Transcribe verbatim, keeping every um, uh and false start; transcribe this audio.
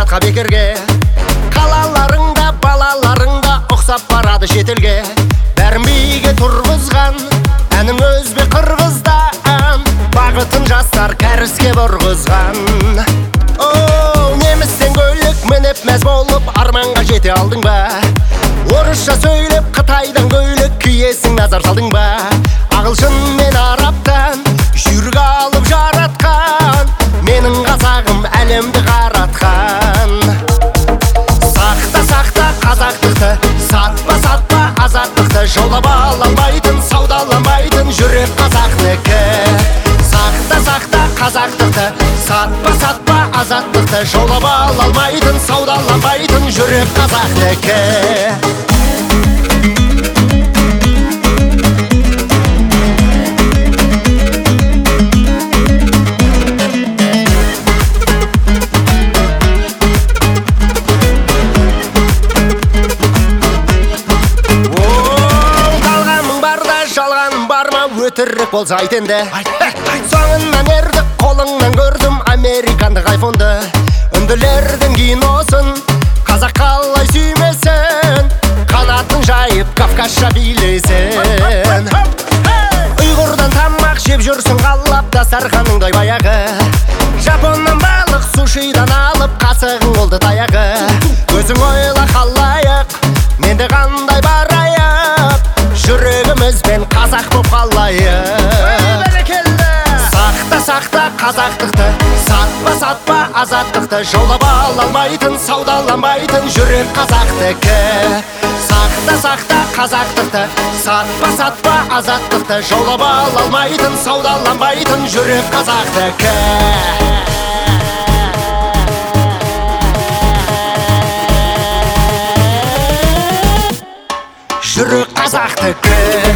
басқа бекерге. Қалаларыңда балаларыңда ұқсап барады шетелге. Бәрін биге тұрғызған әнің өзбек қырғыздан, бағытын жастар кәріске бұрғызған. О, немістен көйлек мініп мәз болып арманға жете алдың ба? Орысша сөйлеп Қытайдан көйлек киесің, назар салдың ба? Ағылшын мен араптан жүрек алып жаратқан, менің қазағым әлемді қаратқан. Сақта сақта қазақтықты, сатпа сатпа азаттықты, жаулап ала алмайтын, саудаланбайтын жүрек қазақтікі. Сақта сақта қазақтықты, сатпа сатпа азаттықты, жаулап ала алмайтын, саудаланбайтын жүрек қазақтікі. Өтірік болса айт енді. Соңынан ердік, қолыңнан көрдім американдық айфонды. Үнділердің киносын қазақ қалай сүймесін, қанатын жайып кавказша билесін. Ұйғырдан тамақ жеп жүрсің қалап, дастарханыңдай баяғы. Жапоннан балық, сушидан алып, қасығың болды таяғы. Өзің ойла қалайық, менде қандай барайық, жүрегімізбен қазақ боп қалайық. Сақта сақта қазақтықты, сатпа сатпа азаттықты, жаулап ала алмайтын, саудаланбайтын жүрек қазақтікі. Сақта сақта қазақтықты, сатпа сатпа азаттықты, жаулап ала алмайтын, саудаланбайтын жүрек қазақтікі. Жүрек қазақтікі.